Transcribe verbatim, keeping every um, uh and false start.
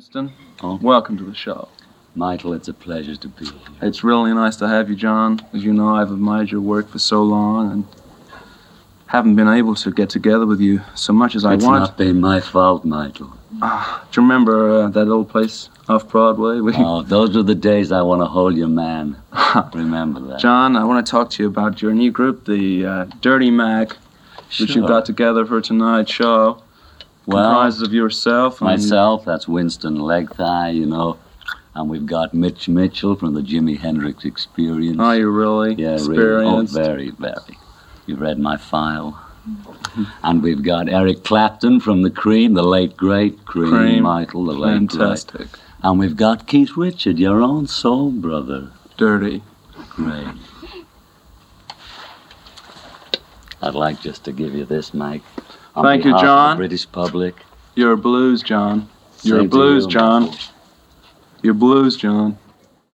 Winston, Oh. welcome to the show. Michael, it's a pleasure to be here. It's really nice to have you, John. As you know, I've admired your work for so long and haven't been able to get together with you so much as I It's want. not been my fault, Michael. Ah, do you remember uh, that old place off Broadway? We... Oh, those are the days I want to hold your man. Remember that. John, I want to talk to you about your new group, the uh, Dirty Mac, Sure. which you got together for tonight's show. Well, Comprises of yourself and... myself, that's Winston Legthigh, you know. And we've got Mitch Mitchell from the Jimi Hendrix Experience. Oh, you really Yeah, really. Oh, experienced? very, very. You've read my file. And we've got Eric Clapton from the Cream, the late great Cream, Cream. Michael, the late Fantastic. great. And we've got Keith Richard, your own soul brother. Dirty. Great. I'd like just to give you this, Mike. On Thank you, behalf of John. the British public. You're a blues, John. You're Same a to blues, you, John. Michael. You're blues, John.